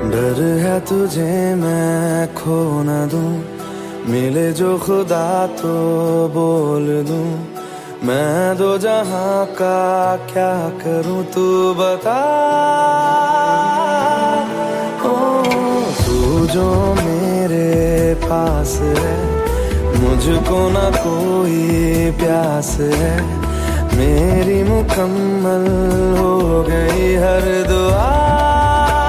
डर है तुझे मैं खो न दूं, मिले जो खुदा तो बोल दूं। मैं दो जहां का क्या करूं तू बता। ओ तू जो मेरे पास है, मुझको ना कोई प्यास है। मेरी मुकम्मल हो गई हर दुआ।